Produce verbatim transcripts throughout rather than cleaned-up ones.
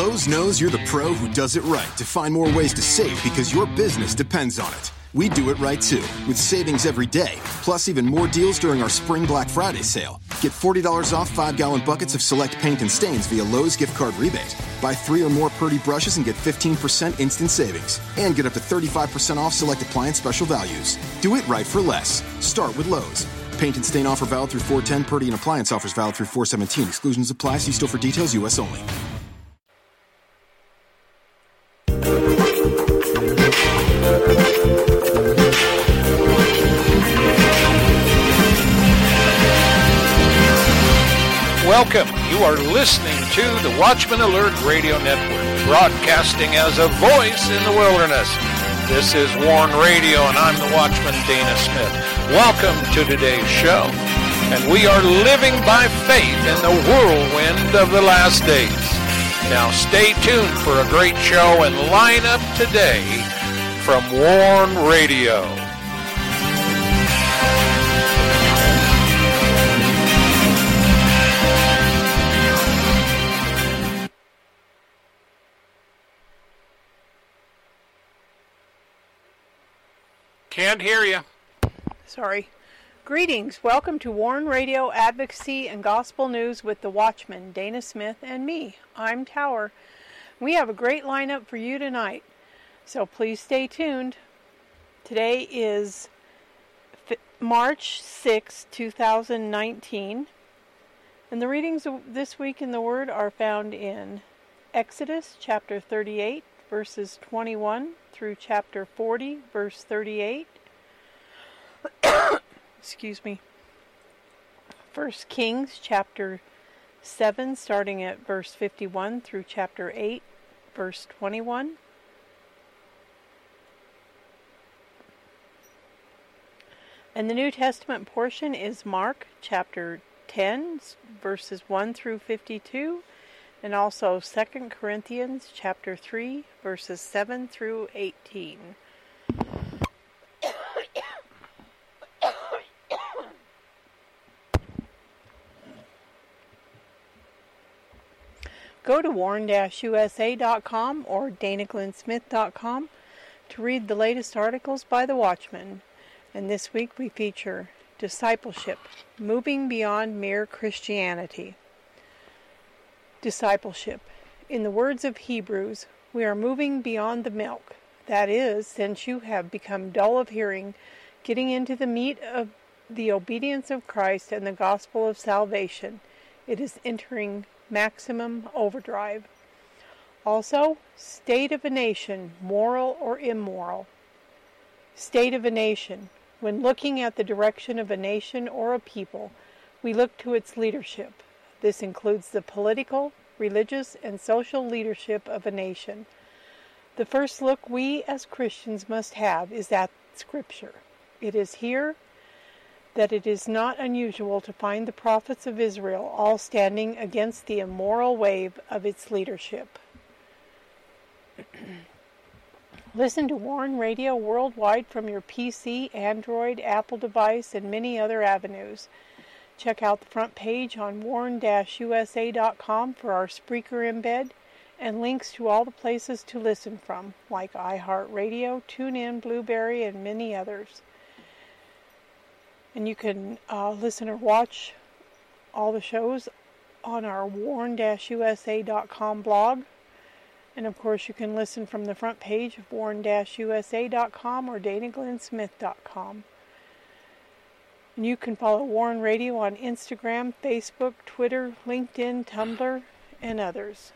Lowe's knows you're the pro who does it right to find more ways to save because your business depends on it. We do it right too, with savings every day, plus even more deals during our Spring Black Friday sale. Get forty dollars off five-gallon buckets of select paint and stains via Lowe's gift card rebate. Buy three or more Purdy brushes and get fifteen percent instant savings. And get up to thirty-five percent off select appliance special values. Do it right for less. Start with Lowe's. Paint and stain offer valid through four ten. Purdy and appliance offers valid through four seventeen. Exclusions apply. See store for details. U S only. Welcome. You are listening to the Watchman Alert Radio Network, broadcasting as a voice in the wilderness. This is Warn Radio, and I'm the Watchman, Dana Smith. Welcome to today's show. And we are living by faith in the whirlwind of the last days. Now stay tuned for a great show and line up today from Warn Radio. Can't hear you. Sorry. Greetings. Welcome to Warn Radio Advocacy and Gospel News with the Watchman, Dana Smith, and me. I'm Tower. We have a great lineup for you tonight, so please stay tuned. Today is March sixth, two thousand nineteen, and the readings this week in the Word are found in Exodus chapter thirty-eight, verses twenty-one through chapter forty, verse thirty-eight. Excuse me. First Kings chapter seven, starting at verse fifty-one through chapter eight, verse twenty-one. And the New Testament portion is Mark chapter ten, verses one through fifty-two, and also Second Corinthians chapter three, verses seven through eighteen. Go to warn dash U S A dot com or dana glenn smith dot com to read the latest articles by the Watchman. And this week we feature Discipleship, Moving Beyond Mere Christianity. Discipleship. In the words of Hebrews, we are moving beyond the milk. That is, since you have become dull of hearing, getting into the meat of the obedience of Christ and the gospel of salvation. It is entering maximum overdrive. Also, state of a nation, moral or immoral. State of a nation. When looking at the direction of a nation or a people, we look to its leadership. This includes the political, religious, and social leadership of a nation. The first look we as Christians must have is at Scripture. It is here that it is not unusual to find the prophets of Israel all standing against the immoral wave of its leadership. Listen to Warn Radio worldwide from your P C, Android, Apple device, and many other avenues. Check out the front page on warn dash U S A dot com for our Spreaker embed and links to all the places to listen from, like iHeartRadio, TuneIn, Blueberry, and many others. And you can uh, listen or watch all the shows on our warn dash U S A dot com blog. And of course you can listen from the front page of warn dash U S A dot com or dana glenn smith dot com. And you can follow Warn Radio on Instagram, Facebook, Twitter, LinkedIn, Tumblr, and others.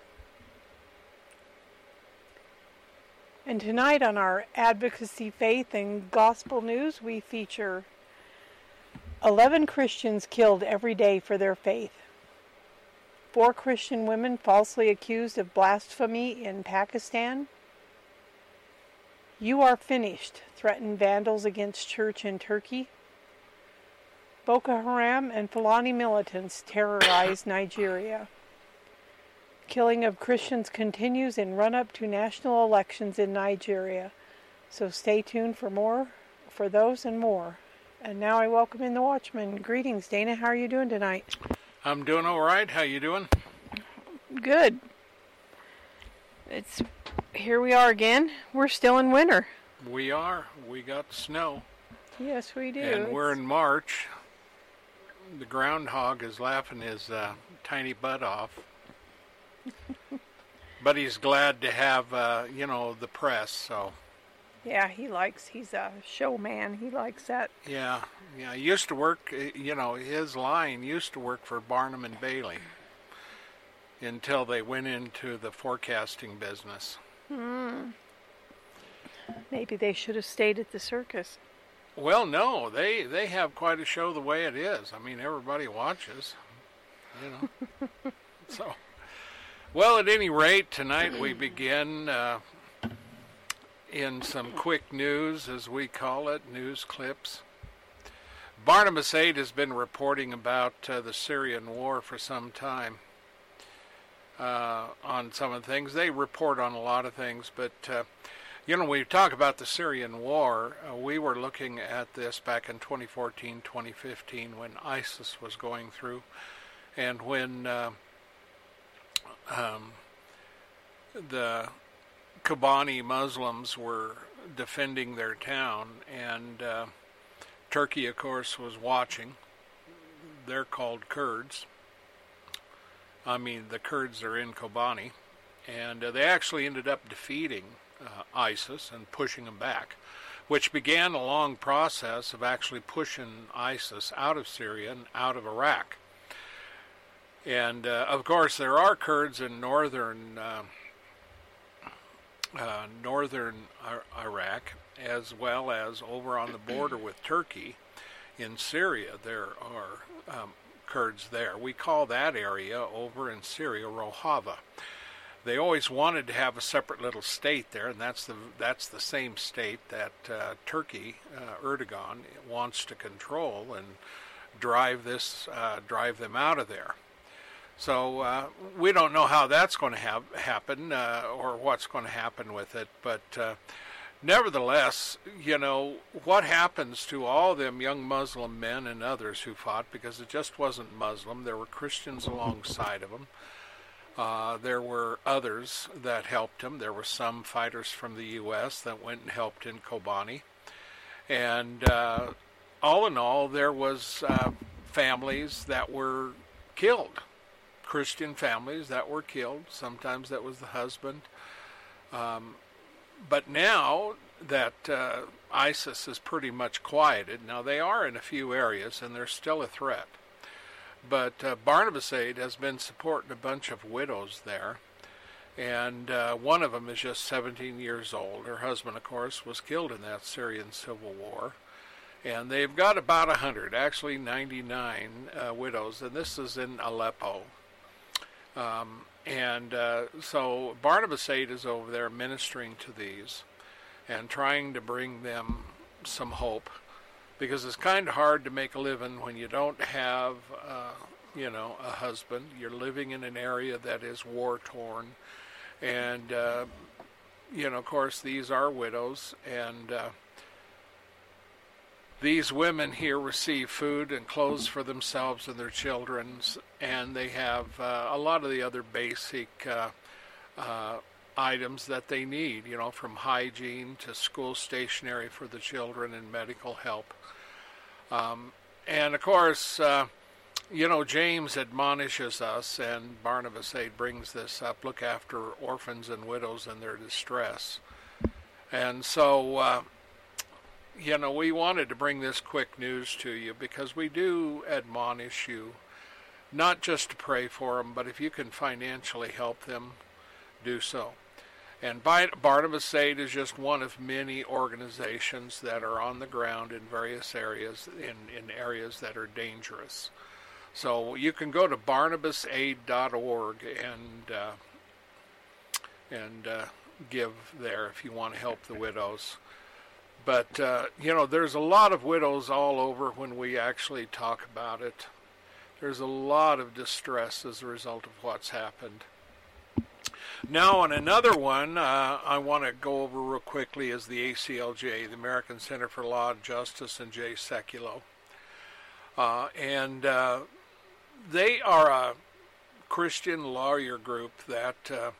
And tonight on our Advocacy, Faith, and Gospel News, we feature eleven Christians killed every day for their faith. Four Christian women falsely accused of blasphemy in Pakistan. You are finished, threatened vandals against church in Turkey. Boko Haram and Fulani militants terrorize Nigeria. Killing of Christians continues in run-up to national elections in Nigeria. So stay tuned for more, for those and more. And now I welcome in the Watchman. Greetings, Dana. How are you doing tonight? I'm doing all right. How you doing? Good. It's here we are again. We're still in winter. We are. We got snow. Yes, we do. And we're in March. The groundhog is laughing his uh, tiny butt off. But he's glad to have, uh, you know, the press, so. Yeah, he likes, he's a showman. He likes that. Yeah, yeah. He used to work, you know, his line used to work for Barnum and Bailey until they went into the forecasting business. Hmm. Maybe they should have stayed at the circus. Well, no, they, they have quite a show the way it is. I mean, everybody watches, you know. So, well, at any rate, tonight we begin uh, in some quick news, as we call it, news clips. Barnabas eight has been reporting about uh, the Syrian war for some time uh, on some of the things. They report on a lot of things, but... Uh, You know, when we talk about the Syrian war, uh, we were looking at this back in twenty fourteen, twenty fifteen, when ISIS was going through, and when uh, um, the Kobani Muslims were defending their town, and uh, Turkey, of course, was watching. They're called Kurds. I mean, the Kurds are in Kobani, and uh, they actually ended up defeating Uh, ISIS and pushing them back, which began a long process of actually pushing ISIS out of Syria and out of Iraq. And uh, of course, there are Kurds in northern uh, uh, northern Iraq, as well as over on the border with Turkey in Syria. There are um, Kurds there. We call that area over in Syria Rojava. They always wanted to have a separate little state there, and that's the that's the same state that uh, Turkey, uh, Erdogan, wants to control and drive this uh, drive them out of there. So uh, we don't know how that's going to have happen uh, or what's going to happen with it, but uh, nevertheless, you know, what happens to all them young Muslim men and others who fought, because it just wasn't Muslim, there were Christians alongside of them. Uh, there were others that helped him. There were some fighters from the U S that went and helped in Kobani. And uh, all in all, there was uh, families that were killed, Christian families that were killed. Sometimes that was the husband. Um, but now that uh, ISIS is pretty much quieted, now they are in a few areas and they're still a threat. But uh, Barnabas eight has been supporting a bunch of widows there, and uh, one of them is just seventeen years old. Her husband, of course, was killed in that Syrian civil war, and they've got about one hundred, actually ninety-nine uh, widows, and this is in Aleppo. Um, and uh, so Barnabas eight is over there ministering to these and trying to bring them some hope. Because it's kind of hard to make a living when you don't have, uh, you know, a husband. You're living in an area that is war-torn. And, uh, you know, of course, these are widows. And uh, these women here receive food and clothes for themselves and their children. And they have uh, a lot of the other basic uh, uh, items that they need, you know, from hygiene to school stationery for the children and medical help. Um, and of course, uh, you know, James admonishes us, and Barnabas eight brings this up, look after orphans and widows in their distress. And so, uh, you know, we wanted to bring this quick news to you because we do admonish you, not just to pray for them, but if you can financially help them, do so. And Barnabas eight is just one of many organizations that are on the ground in various areas, in, in areas that are dangerous. So you can go to barnabas aid dot org and uh, and uh, give there if you want to help the widows. But, uh, you know, there's a lot of widows all over when we actually talk about it. There's a lot of distress as a result of what's happened. Now, on another one, uh, I want to go over real quickly is the A C L J, the American Center for Law and Justice, and Jay Sekulow. Uh, and uh, they are a Christian lawyer group that uh,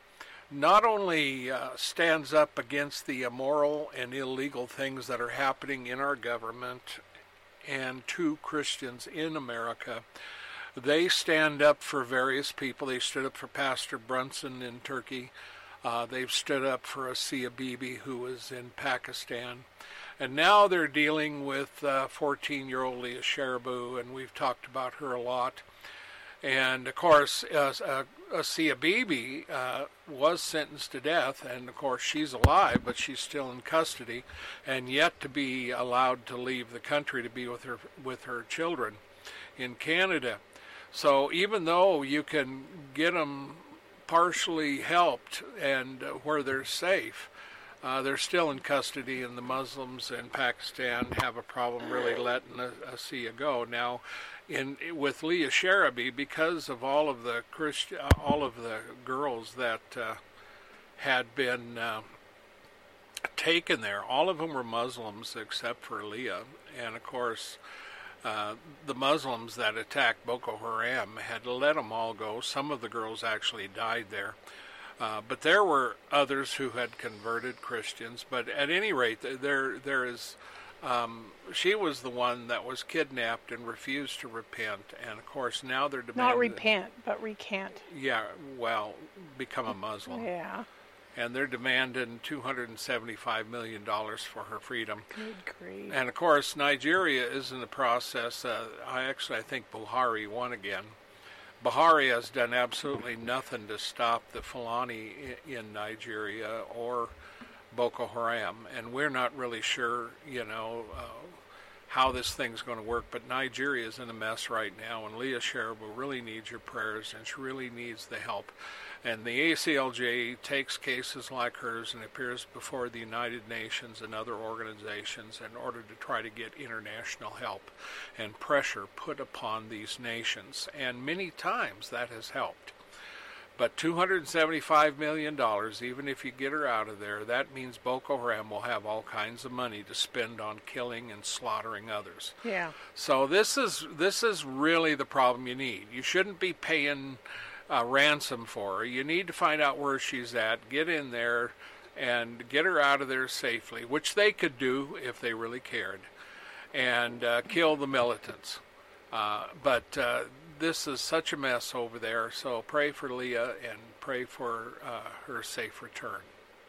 not only uh, stands up against the immoral and illegal things that are happening in our government and to Christians in America, they stand up for various people. They stood up for Pastor Brunson in Turkey. Uh, they've stood up for Asia Bibi, who was in Pakistan. And now they're dealing with uh, fourteen-year-old Leah Sharibu, and we've talked about her a lot. And, of course, uh, uh, Asia Bibi uh, was sentenced to death, and, of course, she's alive, but she's still in custody and yet to be allowed to leave the country to be with her with her children in Canada. So even though you can get them partially helped and uh, where they're safe, uh, they're still in custody, and the Muslims in Pakistan have a problem really letting Asia go. Now, in with Leah Sharibu, because of all of the Christi- all of the girls that uh, had been uh, taken there, all of them were Muslims except for Leah, and of course, Uh, the Muslims that attacked Boko Haram had let them all go. Some of the girls actually died there. Uh, but there were others who had converted Christians. But at any rate, there there is, um, she was the one that was kidnapped and refused to repent. And of course, now they're demanding... Not repent, but recant. Yeah, well, become a Muslim. Yeah. And they're demanding two hundred seventy-five million dollars for her freedom. Good grief. And, of course, Nigeria is in the process. Uh, I actually, I think Buhari won again. Buhari has done absolutely nothing to stop the Fulani in, in Nigeria or Boko Haram. And we're not really sure, you know, uh, how this thing's going to work. But Nigeria is in a mess right now, and Leah Sharibu really needs your prayers, and she really needs the help. And the A C L J takes cases like hers and appears before the United Nations and other organizations in order to try to get international help and pressure put upon these nations. And many times that has helped. But two hundred seventy-five million dollars, even if you get her out of there, that means Boko Haram will have all kinds of money to spend on killing and slaughtering others. Yeah. So this is this is really the problem you need. You shouldn't be paying a ransom for her. You need to find out where she's at, get in there, and get her out of there safely, which they could do if they really cared, and uh, kill the militants. Uh, but uh, this is such a mess over there, so pray for Leah and pray for uh, her safe return.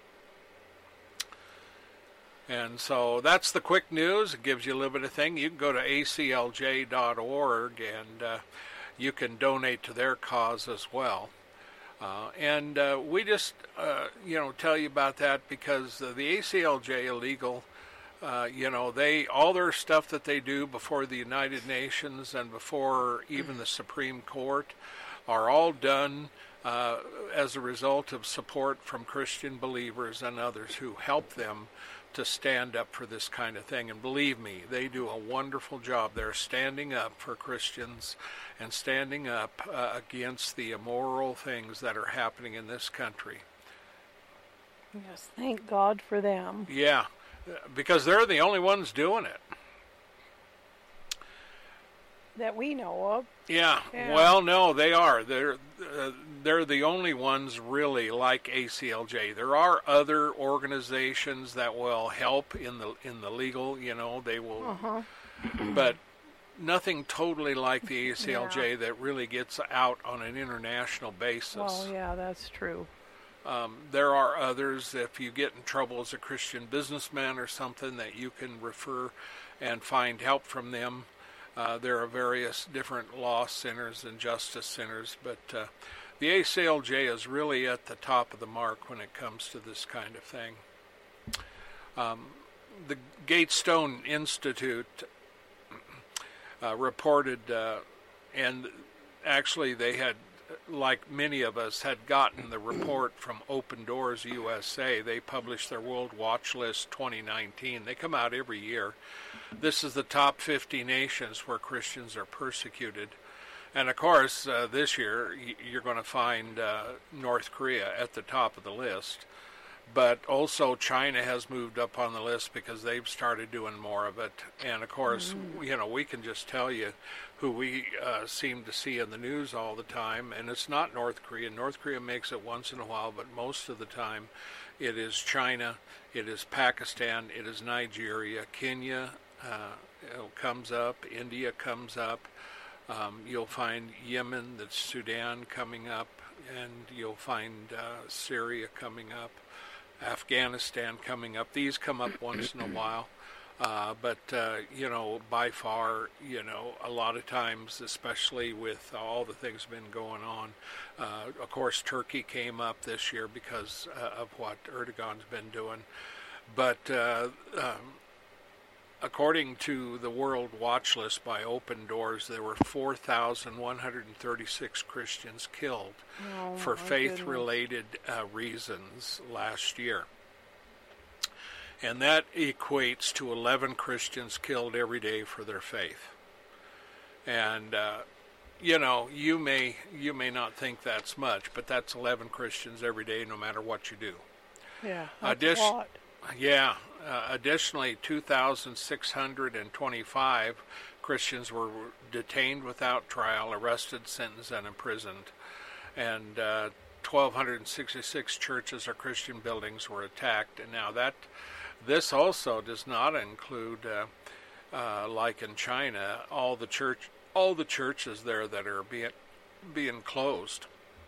And so that's the quick news. It gives you a little bit of thing. You can go to A C L J dot org and uh, you can donate to their cause as well. Uh, and uh, we just, uh, you know, tell you about that because uh, the A C L J Illegal, uh, you know, they all their stuff that they do before the United Nations and before even the Supreme Court are all done uh, as a result of support from Christian believers and others who help them to stand up for this kind of thing. And believe me, they do a wonderful job. They're standing up for Christians and standing up uh, against the immoral things that are happening in this country. Yes, thank God for them. Yeah, because they're the only ones doing it. That we know of. Yeah, yeah. Well, no, they are. They're uh, they're the only ones really like A C L J. There are other organizations that will help in the in the legal. You know, they will, uh-huh. but nothing totally like the A C L J yeah. that really gets out on an international basis. Well, yeah, that's true. Um, there are others. If you get in trouble as a Christian businessman or something, that you can refer and find help from them. Uh, there are various different law centers and justice centers, but uh, the A C L J is really at the top of the mark when it comes to this kind of thing. Um, the Gatestone Institute uh, reported, uh, and actually they had, like many of us, had gotten the report from Open Doors U S A. They published their World Watch List twenty nineteen. They come out every year. This is the top fifty nations where Christians are persecuted. And of course, uh, this year you're going to find uh, North Korea at the top of the list. But also China has moved up on the list because they've started doing more of it. And of course, mm. you know, we can just tell you who we uh, seem to see in the news all the time. And it's not North Korea. North Korea makes it once in a while, but most of the time it is China, it is Pakistan, it is Nigeria, Kenya uh, you know, comes up, India comes up. Um, you'll find Yemen, that's Sudan coming up, and you'll find uh, Syria coming up. Afghanistan coming up. These come up once in a while, uh, but uh, you know, by far, you know, a lot of times, especially with all the things been going on. Uh, of course, Turkey came up this year because uh, of what Erdogan's been doing, but uh, um, according to the World Watch List by Open Doors, there were four thousand one hundred thirty-six Christians killed oh, for faith-related uh, reasons last year. And that equates to eleven Christians killed every day for their faith. And, uh, you know, you may you may not think that's much, but that's eleven Christians every day no matter what you do. Yeah, that's Addi- a lot. Yeah. Uh, additionally, two thousand six hundred twenty-five Christians were detained without trial, arrested, sentenced, and imprisoned. And uh, one thousand two hundred sixty-six churches or Christian buildings were attacked. And now that this also does not include, uh, uh, like in China, all the church, all the churches there that are being being closed.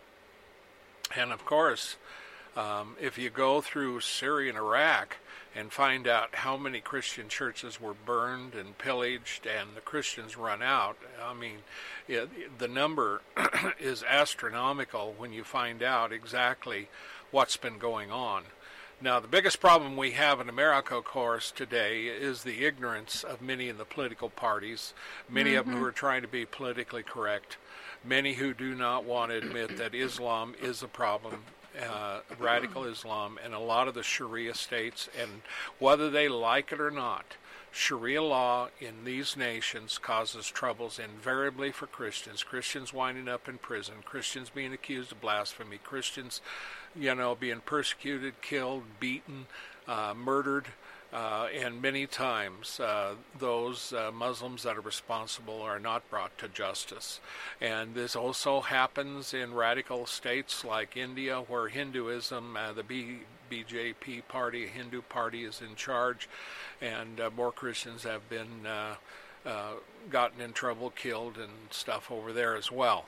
And of course, um, if you go through Syria and Iraq and find out how many Christian churches were burned and pillaged and the Christians run out, I mean, it, the number is astronomical when you find out exactly what's been going on. Now, the biggest problem we have in America, of course, today is the ignorance of many in the political parties, many mm-hmm. of them who are trying to be politically correct, many who do not want to admit that Islam is a problem, Uh, radical Islam, and a lot of the Sharia states, and whether they like it or not, Sharia law in these nations causes troubles invariably for Christians. Christians winding up in prison, Christians being accused of blasphemy, Christians, you know, being persecuted, killed, beaten, uh, murdered, uh, and many times uh, those uh, Muslims that are responsible are not brought to justice. And this also happens in radical states like India, where Hinduism, uh, the B- BJP party, Hindu party, is in charge, and uh, more Christians have been uh, uh, gotten in trouble, killed, and stuff over there as well.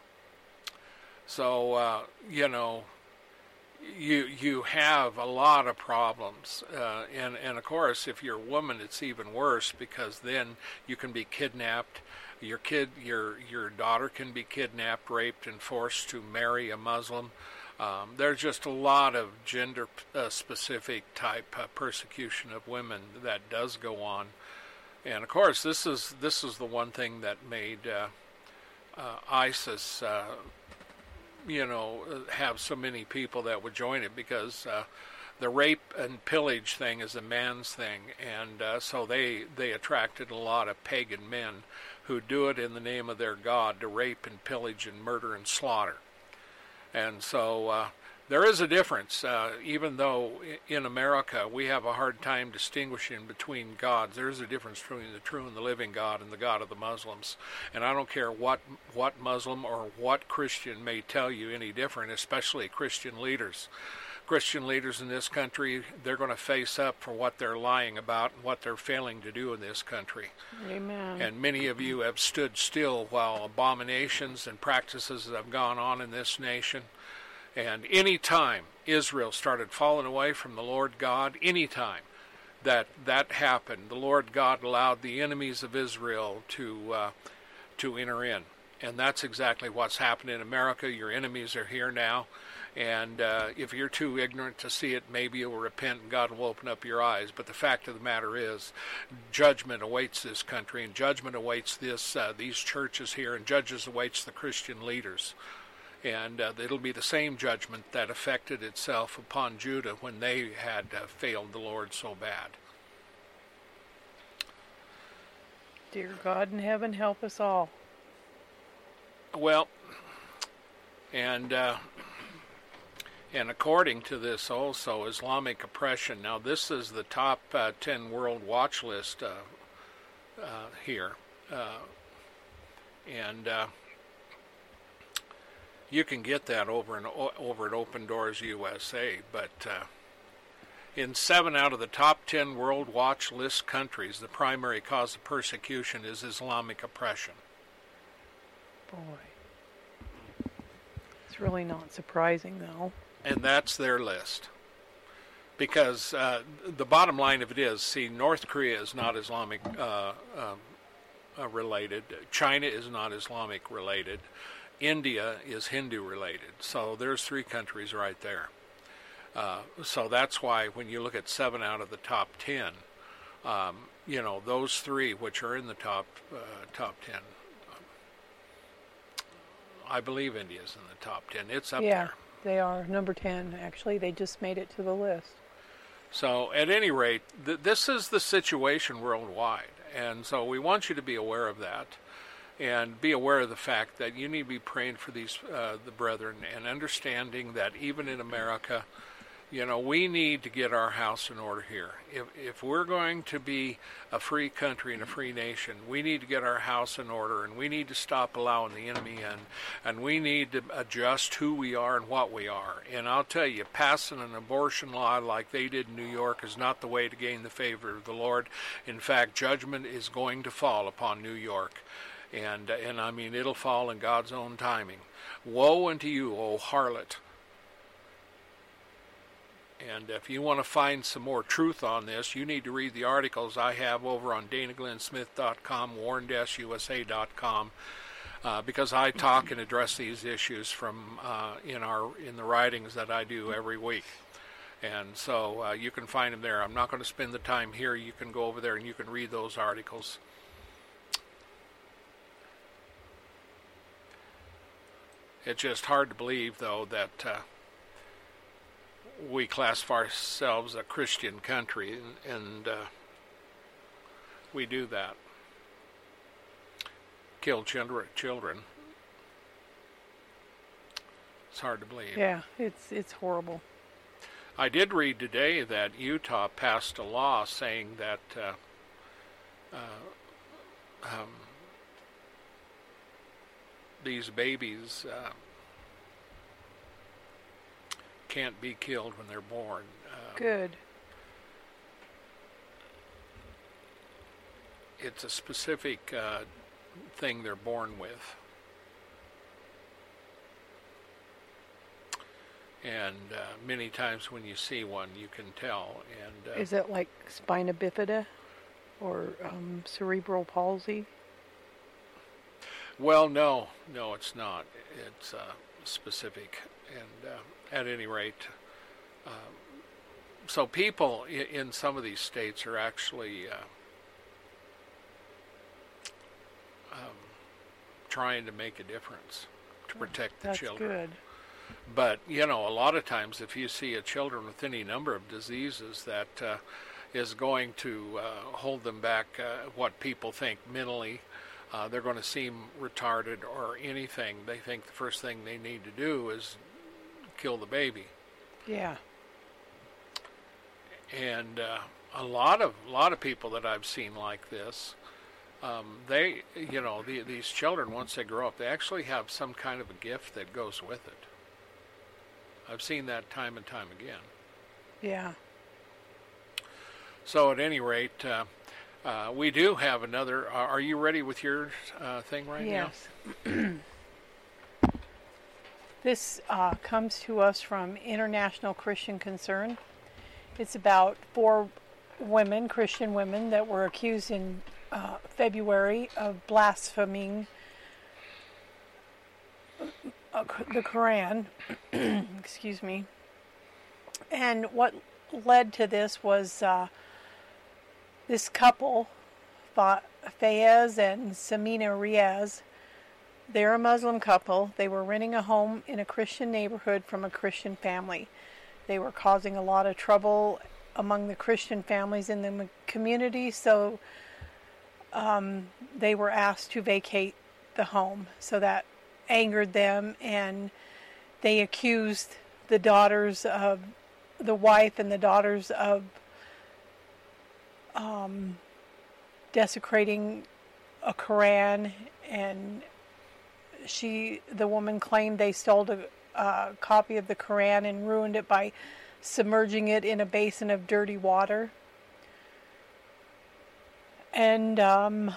So, uh, you know, You you have a lot of problems, uh, and and of course, if you're a woman, it's even worse, because then you can be kidnapped. Your kid, your your daughter, can be kidnapped, raped, and forced to marry a Muslim. Um, there's just a lot of gender-specific uh, type uh, persecution of women that does go on, and of course, this is this is the one thing that made uh, uh, ISIS. Uh, you know, have so many people that would join it, because uh, the rape and pillage thing is a man's thing, and uh, so they, they attracted a lot of pagan men who do it in the name of their God, to rape and pillage and murder and slaughter. And so uh, there is a difference, uh, even though in America we have a hard time distinguishing between gods. There is a difference between the true and the living God and the God of the Muslims. And I don't care what what Muslim or what Christian may tell you any different, especially Christian leaders. Christian leaders in this country, they're going to face up for what they're lying about and what they're failing to do in this country. Amen. And many of you have stood still while abominations and practices have gone on in this nation. And any time Israel started falling away from the Lord God, any time that that happened, the Lord God allowed the enemies of Israel to uh, to enter in. And that's exactly what's happened in America. Your enemies are here now. And uh, if you're too ignorant to see it, maybe you'll repent and God will open up your eyes. But the fact of the matter is, judgment awaits this country, and judgment awaits this uh, these churches here, and judges awaits the Christian leaders. And uh, it'll be the same judgment that affected itself upon Judah when they had uh, failed the Lord so bad. Dear God in heaven, help us all. Well, and uh, And according to this also, Islamic oppression, now this is the top uh, ten world watch list uh, uh, here. Uh, and uh, you can get that over, and over at Open Doors U S A, but uh, in seven out of the top ten world watch list countries, the primary cause of persecution is Islamic oppression. Boy. It's really not surprising, though. And that's their list. Because uh, the bottom line of it is, see, North Korea is not Islamic uh, um, uh, related. China is not Islamic related. India is Hindu related. So there's three countries right there. Uh, so that's why when you look at seven out of the top ten, um, you know, those three which are in the top uh, top ten, um, I believe India's in the top ten. It's up yeah, there. They are number ten, actually. They just made it to the list. So at any rate, th- this is the situation worldwide. And so we want you to be aware of that and be aware of the fact that you need to be praying for these, uh, the brethren, and understanding that even in America, you know, we need to get our house in order here. If if we're going to be a free country and a free nation, we need to get our house in order, and we need to stop allowing the enemy in, and we need to adjust who we are and what we are. And I'll tell you, passing an abortion law like they did in New York is not the way to gain the favor of the Lord. In fact, judgment is going to fall upon New York. And, and I mean, it'll fall in God's own timing. Woe unto you, O harlot. And if you want to find some more truth on this, you need to read the articles I have over on Dana Glenn Smith dot com, Warren U S A dot com, uh, because I talk and address these issues from uh, in our in the writings that I do every week. And so uh, you can find them there. I'm not going to spend the time here. You can go over there and you can read those articles. It's just hard to believe, though, that uh, we classify ourselves a Christian country, and, and uh, we do that. Kill children. Children. It's hard to believe. Yeah, it's it's horrible. I did read today that Utah passed a law saying that uh, uh, um, these babies uh, can't be killed when they're born. Uh, Good. It's a specific uh, thing they're born with. And uh, many times when you see one, you can tell. And uh, Is it like spina bifida or um, cerebral palsy? Well, no, no, it's not. It's uh, specific, and uh, at any rate, uh, so people in, in some of these states are actually uh, um, trying to make a difference to protect the That's children. good. But, you know, a lot of times if you see a children with any number of diseases that uh, is going to uh, hold them back, uh, what people think mentally, uh, they're going to seem retarded or anything. They think the first thing they need to do is kill the baby. Yeah. And uh, a lot of a lot of people that I've seen like this, um, they, you know, the, these children, once they grow up, they actually have some kind of a gift that goes with it. I've seen that time and time again. Yeah. So at any rate, uh, uh, we do have another. Uh, are you ready with your uh, thing right yes. now? Yes. This uh, comes to us from International Christian Concern. It's about four women, Christian women, that were accused in uh, February of blaspheming the Quran. Excuse me. And what led to this was uh, this couple, Fayez and Samina Riaz. They're a Muslim couple. They were renting a home in a Christian neighborhood from a Christian family. They were causing a lot of trouble among the Christian families in the community, so um, they were asked to vacate the home. So that angered them, and they accused the daughters of the wife and the daughters of um, desecrating a Quran, and she, the woman, claimed they stole a, a copy of the Quran and ruined it by submerging it in a basin of dirty water. And um,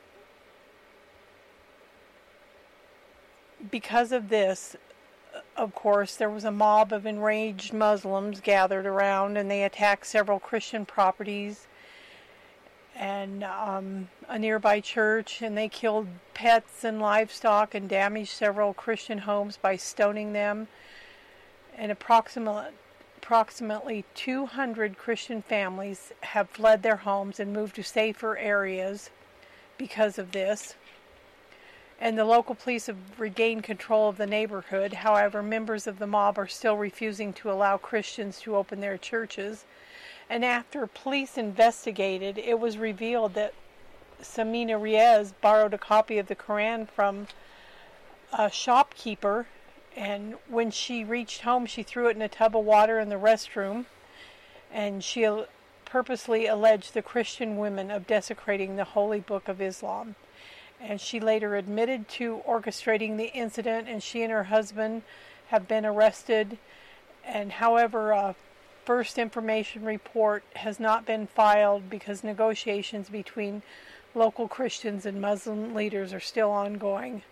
because of this, of course, there was a mob of enraged Muslims gathered around, and they attacked several Christian properties and um, a nearby church, and they killed pets and livestock and damaged several Christian homes by stoning them. And approximately, approximately two hundred Christian families have fled their homes and moved to safer areas because of this. And the local police have regained control of the neighborhood. However, members of the mob are still refusing to allow Christians to open their churches. And after police investigated, it was revealed that Samina Riaz borrowed a copy of the Quran from a shopkeeper, and when she reached home, she threw it in a tub of water in the restroom, and she purposely alleged the Christian women of desecrating the holy book of Islam. And she later admitted to orchestrating the incident, and she and her husband have been arrested. And however, a first information report has not been filed because negotiations between local Christians and Muslim leaders are still ongoing.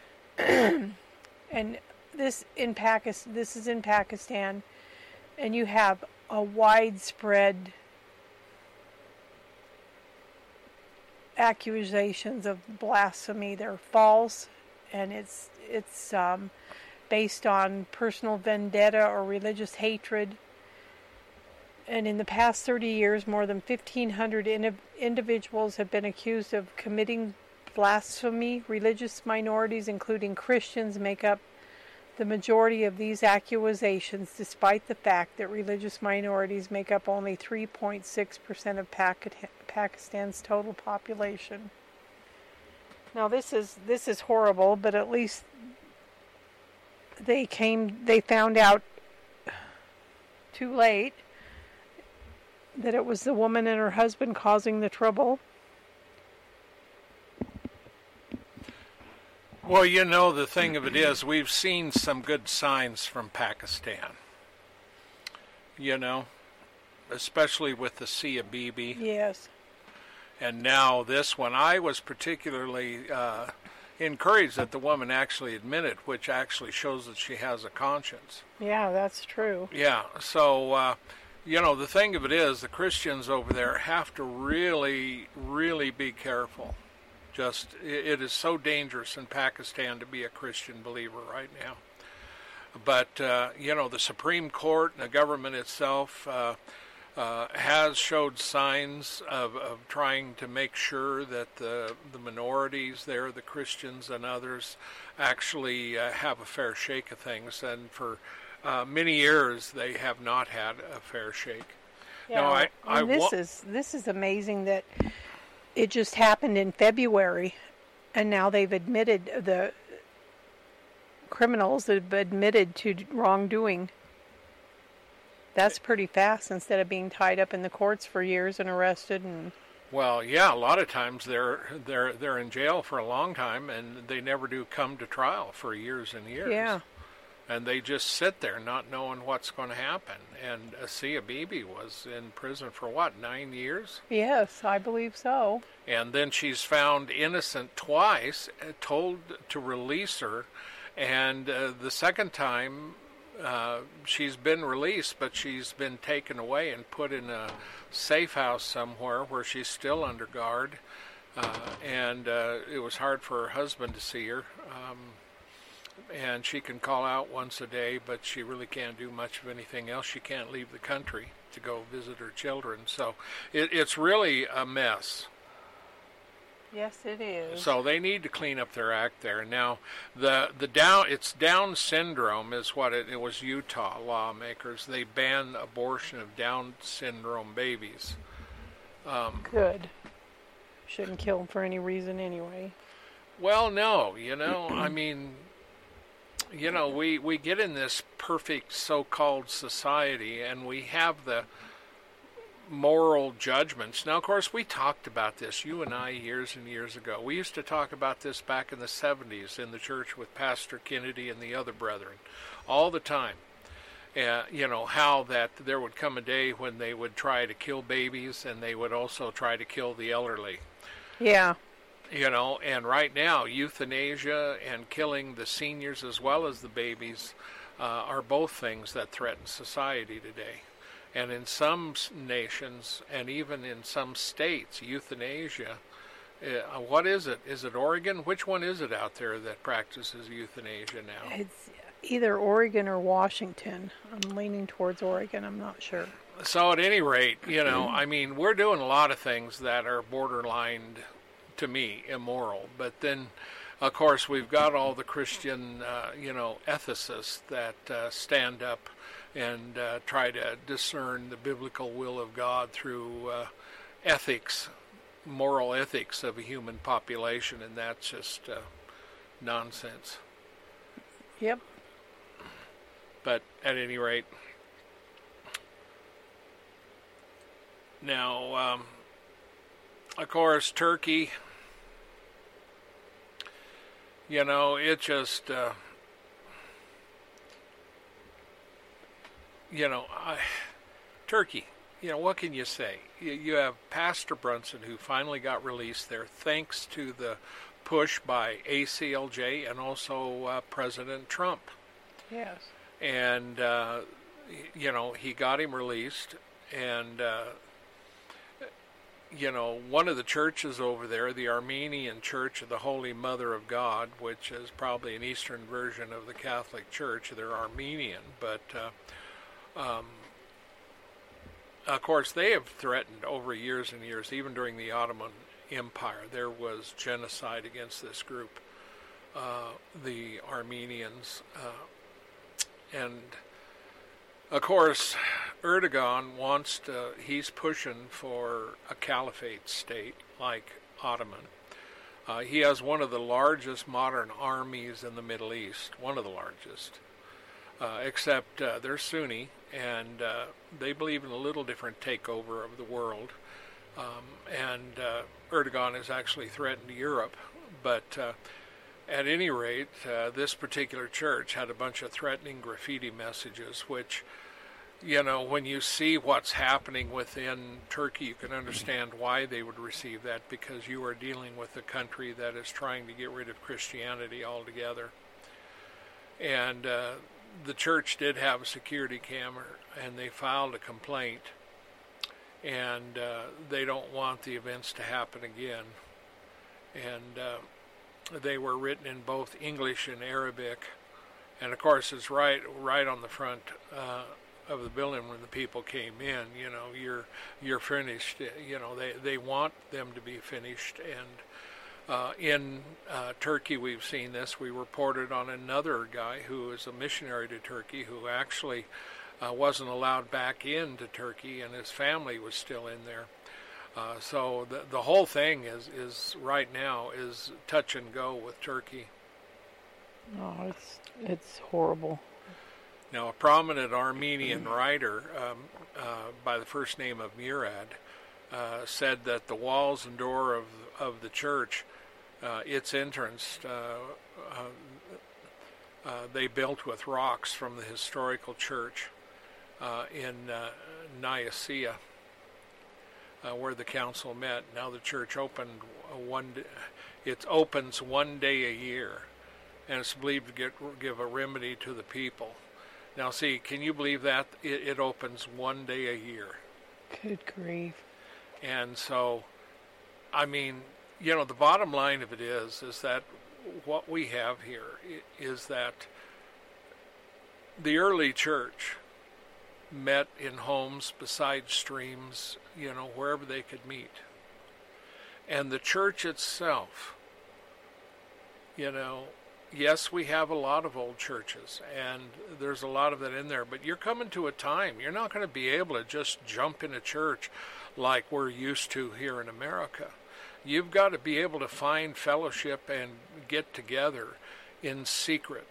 And this in Pakistan, this is in Pakistan, and you have a widespread accusations of blasphemy. They're false, and it's it's um, based on personal vendetta or religious hatred. And in the past thirty years, more than fifteen hundred in- individuals have been accused of committing blasphemy. Religious minorities, including Christians, make up the majority of these accusations, despite the fact that religious minorities make up only three point six percent of Pakistan's total population. Now this is this is horrible, but at least they came they found out too late that it was the woman and her husband causing the trouble. Well, you know, the thing of it is, we've seen some good signs from Pakistan. You know, especially with the Sia Bibi. Yes. And now this one. I was particularly uh, encouraged that the woman actually admitted, which actually shows that she has a conscience. Yeah, that's true. Yeah, so, uh, you know, the thing of it is, the Christians over there have to really, really be careful. Just, it is so dangerous in Pakistan to be a Christian believer right now. But, uh, you know, the Supreme Court and the government itself uh, uh, has showed signs of, of trying to make sure that the, the minorities there, the Christians and others, actually uh, have a fair shake of things. And for uh, many years, they have not had a fair shake. Yeah, now, I, I and this wa- is this is amazing that it just happened in February, and now they've admitted, the criminals have admitted to wrongdoing. That's pretty fast instead of being tied up in the courts for years and arrested. And well, yeah, a lot of times they're they're they're in jail for a long time, and they never do come to trial for years and years. Yeah. And they just sit there not knowing what's going to happen. And Sia Bibi was in prison for what, nine years? Yes, I believe so. And then she's found innocent twice, told to release her. And uh, the second time uh, she's been released, but she's been taken away and put in a safe house somewhere where she's still under guard. Uh, and uh, it was hard for her husband to see her. Um, And she can call out once a day, but she really can't do much of anything else. She can't leave the country to go visit her children. So it, it's really a mess. Yes, it is. So they need to clean up their act there. Now, the the down it's Down syndrome is what it, it was. Utah lawmakers, they banned abortion of Down syndrome babies. Um, Good. Shouldn't kill them for any reason anyway. Well, no, you know, I mean, you know, we, we get in this perfect so-called society, and we have the moral judgments. Now, of course, we talked about this, you and I, years and years ago. We used to talk about this back in the seventies in the church with Pastor Kennedy and the other brethren all the time. Uh, you know, how that there would come a day when they would try to kill babies, and they would also try to kill the elderly. Yeah. You know, and right now, euthanasia and killing the seniors as well as the babies uh, are both things that threaten society today. And in some nations, and even in some states, euthanasia, uh, what is it? Is it Oregon? Which one is it out there that practices euthanasia now? It's either Oregon or Washington. I'm leaning towards Oregon. I'm not sure. So at any rate, you know, I mean, we're doing a lot of things that are borderline, to me, immoral. But then, of course, we've got all the Christian, uh, you know, ethicists that uh, stand up and uh, try to discern the biblical will of God through uh, ethics, moral ethics of a human population, and that's just uh, nonsense. Yep. But at any rate, now, um, of course, Turkey, you know, it just... Uh, You know, I, Turkey, you know, what can you say? You, you have Pastor Brunson, who finally got released there thanks to the push by A C L J and also uh, President Trump. Yes. And, uh, you know, he got him released. And, uh, you know, one of the churches over there, the Armenian Church of the Holy Mother of God, which is probably an Eastern version of the Catholic Church, they're Armenian, but... Uh, Um, of course, they have threatened over years and years, even during the Ottoman Empire, there was genocide against this group, uh, the Armenians. Uh, and, of course, Erdogan wants to, he's pushing for a caliphate state like Ottoman. Uh, he has one of the largest modern armies in the Middle East, one of the largest. Uh, except uh, they're Sunni, and uh, they believe in a little different takeover of the world. Um, and uh, Erdogan has actually threatened Europe. But uh, at any rate, uh, this particular church had a bunch of threatening graffiti messages, which, you know, when you see what's happening within Turkey, you can understand why they would receive that, because you are dealing with a country that is trying to get rid of Christianity altogether. And uh, the church did have a security camera, and they filed a complaint, and uh, they don't want the events to happen again. And uh, they were written in both English and Arabic, and of course it's right right on the front uh, of the building when the people came in. You know, you're you're finished. You know, they they want them to be finished. And Uh, in uh, Turkey, we've seen this. We reported on another guy who is a missionary to Turkey who actually uh, wasn't allowed back into Turkey, and his family was still in there. Uh, so the the whole thing is, is right now is touch and go with Turkey. Oh, it's it's horrible. Now, a prominent Armenian writer um, uh, by the first name of Murad uh, said that the walls and door of of the church, Uh, its entrance, uh, uh, uh, they built with rocks from the historical church uh, in uh, Nicaea, uh, where the council met. Now the church opened one. Day, it opens one day a year, and it's believed to get, give a remedy to the people. Now, see, can you believe that it, it opens one day a year? Good grief! And so, I mean. You know, the bottom line of it is, is that what we have here is that the early church met in homes beside streams, you know, wherever they could meet. And the church itself, you know, yes, we have a lot of old churches, and there's a lot of that in there, but you're coming to a time, you're not going to be able to just jump in a church like we're used to here in America. You've got to be able to find fellowship and get together in secret.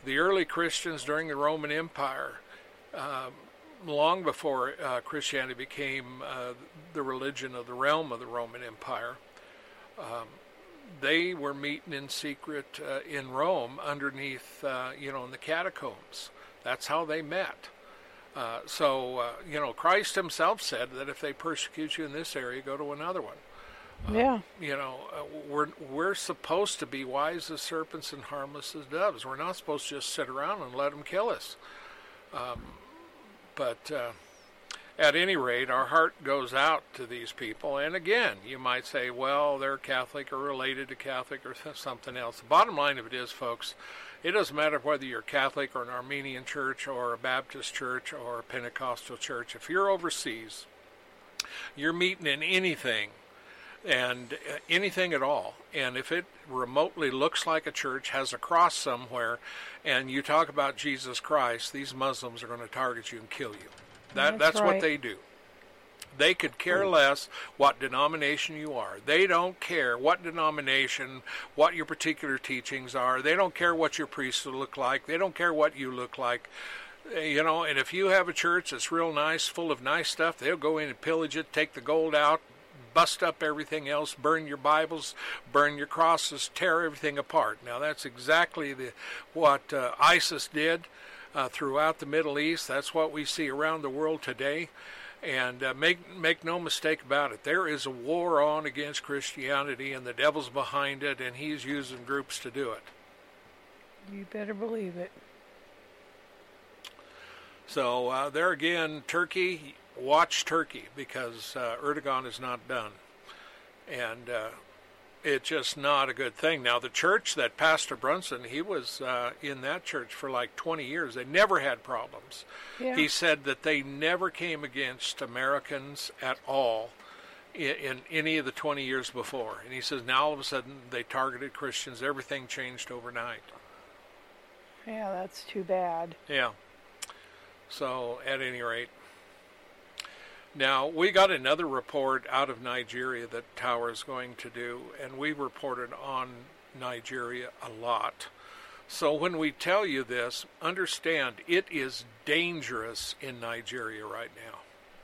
the early Christians during the Roman Empire, um, long before uh, Christianity became uh, the religion of the realm of the Roman Empire, um, they were meeting in secret uh, in Rome underneath, uh, you know, in the catacombs. That's how they met. Uh, so, uh, you know, Christ himself said that if they persecute you in this area, go to another one. Uh, yeah. You know, uh, we're we're supposed to be wise as serpents and harmless as doves. We're not supposed to just sit around and let them kill us. Um, but uh, at any rate, our heart goes out to these people. And again, you might say, well, they're Catholic or related to Catholic or something else. The bottom line of it is, folks, it doesn't matter whether you're Catholic or an Armenian church or a Baptist church or a Pentecostal church. If you're overseas, you're meeting in anything, and uh, anything at all. And if it remotely looks like a church, has a cross somewhere, and you talk about Jesus Christ, these Muslims are going to target you and kill you. That, that's that's right. what they do. They could care less what denomination you are. They don't care what denomination, what your particular teachings are. They don't care what your priests look like. They don't care what you look like. You know, and if you have a church that's real nice, full of nice stuff, they'll go in and pillage it, take the gold out, bust up everything else, burn your Bibles, burn your crosses, tear everything apart. Now, that's exactly the what uh, ISIS did uh, throughout the Middle East. That's what we see around the world today. And uh, make make no mistake about it, there is a war on against Christianity, and the devil's behind it, and he's using groups to do it. You better believe it. So uh, there again, Turkey, watch Turkey, because uh, Erdogan is not done. And uh, it's just not a good thing. Now, the church that Pastor Brunson, he was uh, in that church for like twenty years. They never had problems. Yeah. He said that they never came against Americans at all in, in any of the twenty years before. And he says now all of a sudden they targeted Christians. Everything changed overnight. Yeah, that's too bad. Yeah. So, at any rate. Now, we got another report out of Nigeria that Tower is going to do, and we reported on Nigeria a lot. So when we tell you this, understand it is dangerous in Nigeria right now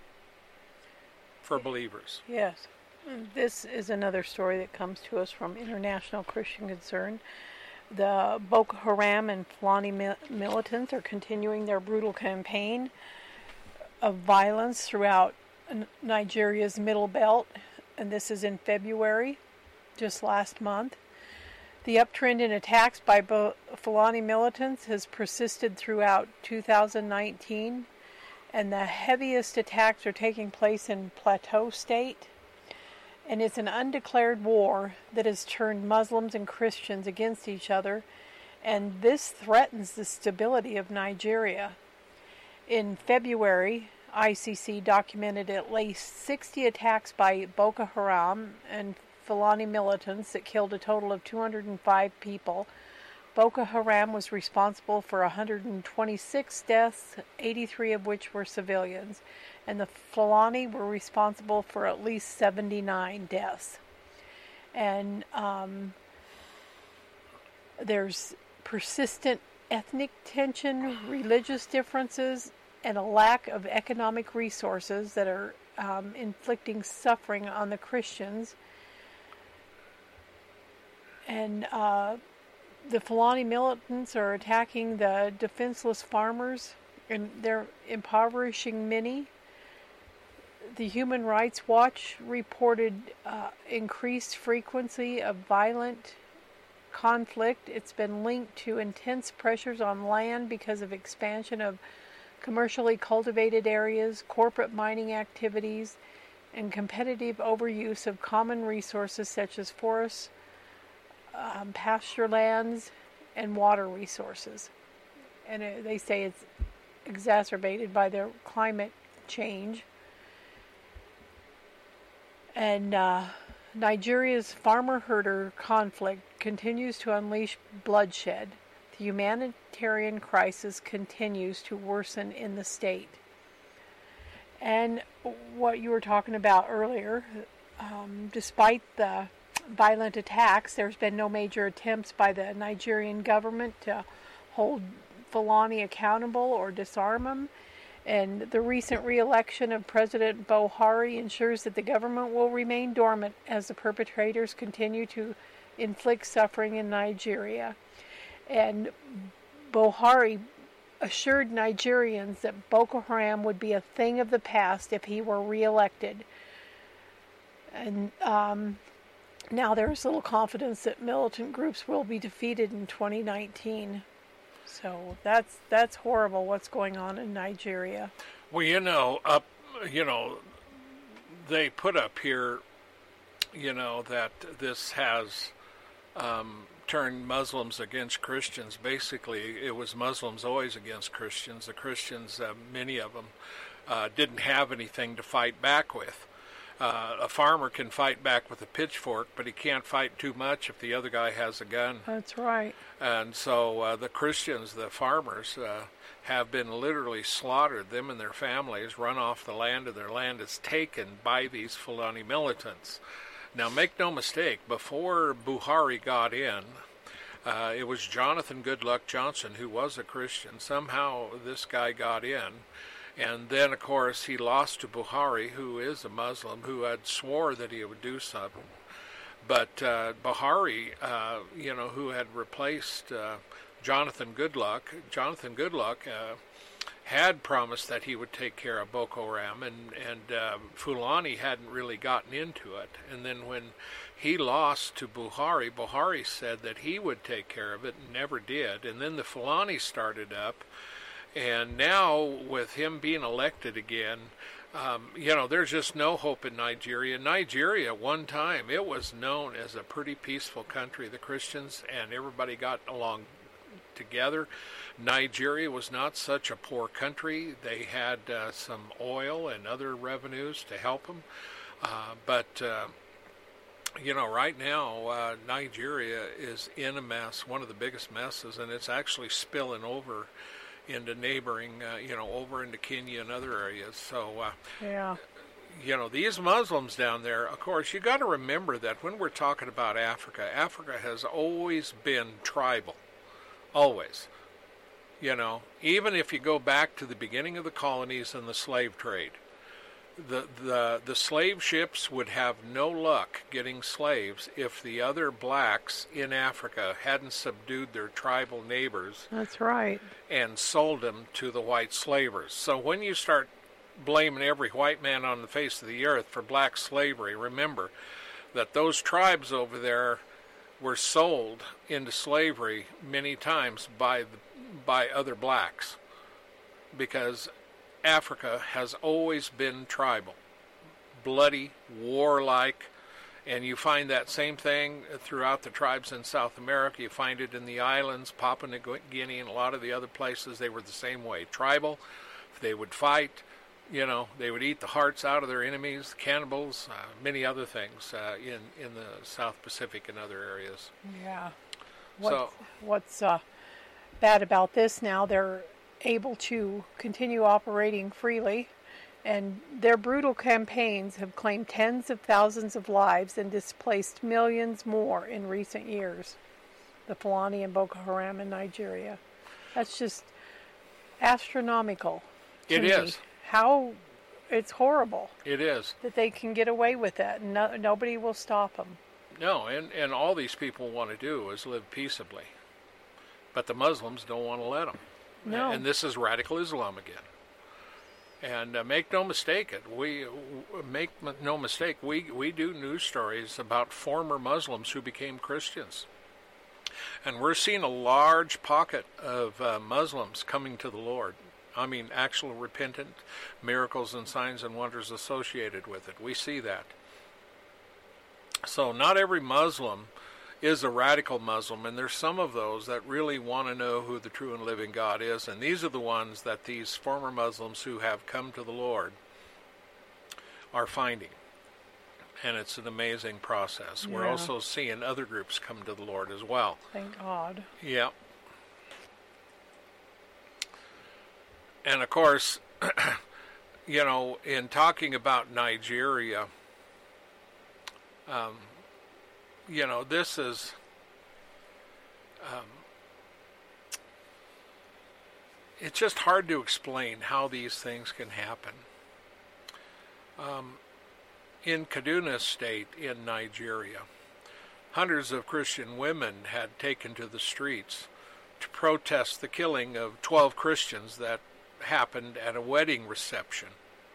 for believers. Yes. This is another story that comes to us from International Christian Concern. The Boko Haram and Fulani militants are continuing their brutal campaign of violence throughout Nigeria's Middle Belt, and this is in February, just last month. The uptrend in attacks by Fulani militants has persisted throughout two thousand nineteen, and the heaviest attacks are taking place in Plateau State. And it's an undeclared war that has turned Muslims and Christians against each other, and this threatens the stability of Nigeria. In February, I C C documented at least sixty attacks by Boko Haram and Fulani militants that killed a total of two hundred five people. Boko Haram was responsible for one hundred twenty-six deaths, eighty-three of which were civilians, and the Fulani were responsible for at least seventy-nine deaths. And um, there's persistent ethnic tension, religious differences, and a lack of economic resources that are um, inflicting suffering on the Christians. And uh, the Fulani militants are attacking the defenseless farmers, and they're impoverishing many. The Human Rights Watch reported uh, increased frequency of violent conflict. It's been linked to intense pressures on land because of expansion of commercially cultivated areas, corporate mining activities, and competitive overuse of common resources such as forests, um, pasture lands, and water resources. And it, they say it's exacerbated by their climate change. And uh, Nigeria's farmer-herder conflict continues to unleash bloodshed. The humanitarian crisis continues to worsen in the state. And what you were talking about earlier, um, despite the violent attacks, there's been no major attempts by the Nigerian government to hold Fulani accountable or disarm him. And the recent re-election of President Buhari ensures that the government will remain dormant as the perpetrators continue to inflict suffering in Nigeria. And Buhari assured Nigerians that Boko Haram would be a thing of the past if he were re-elected. And um, now there's little confidence that militant groups will be defeated in twenty nineteen. So that's that's horrible what's going on in Nigeria. Well, you know, up, you know, they put up here, you know, that this has um, turned Muslims against Christians. Basically, it was Muslims always against Christians. The Christians, uh, many of them, uh, didn't have anything to fight back with. Uh, a farmer can fight back with a pitchfork, but he can't fight too much if the other guy has a gun. That's right. And so uh, the Christians, the farmers, uh, have been literally slaughtered. Them and their families run off the land, and their land is taken by these Fulani militants. Now, make no mistake, before Buhari got in, uh, it was Jonathan Goodluck Johnson, who was a Christian. Somehow this guy got in. And then, of course, he lost to Buhari, who is a Muslim, who had swore that he would do something. But uh, Buhari, uh, you know, who had replaced uh, Jonathan Goodluck, Jonathan Goodluck uh, had promised that he would take care of Boko Haram, and, and uh, Fulani hadn't really gotten into it. And then when he lost to Buhari, Buhari said that he would take care of it and never did. And then the Fulani started up. And now, with him being elected again, um, you know, there's just no hope in Nigeria. Nigeria, one time, it was known as a pretty peaceful country. The Christians and everybody got along together. Nigeria was not such a poor country. They had uh, some oil and other revenues to help them. Uh, but, uh, you know, right now, uh, Nigeria is in a mess, one of the biggest messes, and it's actually spilling over into neighboring, uh, you know, over into Kenya and other areas. So, uh, yeah. you know, these Muslims down there, of course, you got to remember that when we're talking about Africa, Africa has always been tribal. Always. You know, even if you go back to the beginning of the colonies and the slave trade, the, the, the slave ships would have no luck getting slaves if the other blacks in Africa hadn't subdued their tribal neighbors. That's right. And sold them to the white slavers. So when you start blaming every white man on the face of the earth for black slavery, remember that those tribes over there were sold into slavery many times by the, by other blacks, because Africa has always been tribal, bloody, warlike, and you find that same thing throughout the tribes in South America. You find it in the islands, Papua New Guinea, and a lot of the other places. They were the same way, tribal. They would fight, you know, they would eat the hearts out of their enemies, cannibals, uh, many other things uh, in, in the South Pacific and other areas. Yeah. What's, so, what's uh, bad about this now, they're able to continue operating freely, and their brutal campaigns have claimed tens of thousands of lives and displaced millions more in recent years. The Fulani and Boko Haram in Nigeria. That's just astronomical. It me. is. How it's horrible. It is. That they can get away with that, and no, nobody will stop them. No, and, and all these people want to do is live peaceably. But the Muslims don't want to let them. No. And this is radical Islam again. And uh, make no mistake, it we make no mistake. We we do news stories about former Muslims who became Christians, and we're seeing a large pocket of uh, Muslims coming to the Lord. I mean, actual repentant, miracles and signs and wonders associated with it. We see that. So not every Muslim is a radical Muslim, and there's some of those that really want to know who the true and living God is, and these are the ones that these former Muslims who have come to the Lord are finding. And it's an amazing process. Yeah. We're also seeing other groups come to the Lord as well. Thank God. Yeah. And of course, you know, in talking about Nigeria, um, you know, this is, um, it's just hard to explain how these things can happen. Um, in Kaduna State in Nigeria, hundreds of Christian women had taken to the streets to protest the killing of twelve Christians that happened at a wedding reception.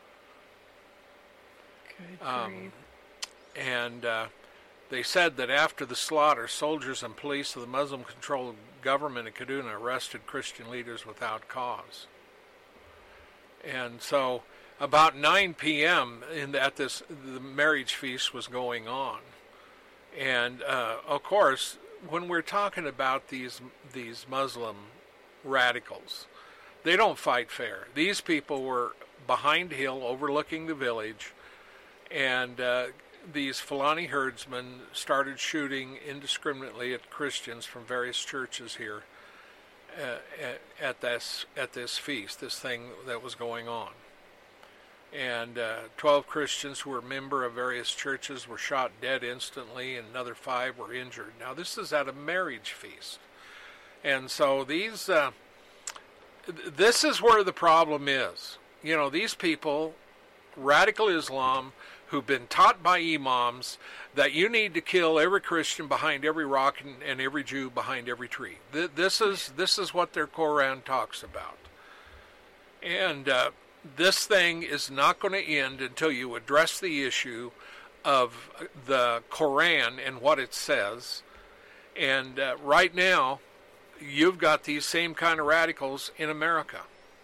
Good um, and uh, they said that after the slaughter, soldiers and police of the Muslim-controlled government in Kaduna arrested Christian leaders without cause. And so about nine p.m. in the, at this, the marriage feast was going on. And uh, of course, when we're talking about these these Muslim radicals, they don't fight fair. These people were behind hill overlooking the village, and uh, these Fulani herdsmen started shooting indiscriminately at Christians from various churches here uh, at, at this at this feast, this thing that was going on. And uh, twelve Christians who were a member of various churches were shot dead instantly, and another five were injured. Now, this is at a marriage feast. And so these, uh, th- this is where the problem is. You know, these people, radical Islam, who've been taught by imams that you need to kill every Christian behind every rock and, and every Jew behind every tree. Th- this is this is what their Quran talks about. And uh, this thing is not going to end until you address the issue of the Quran and what it says. And uh, right now, you've got these same kind of radicals in America.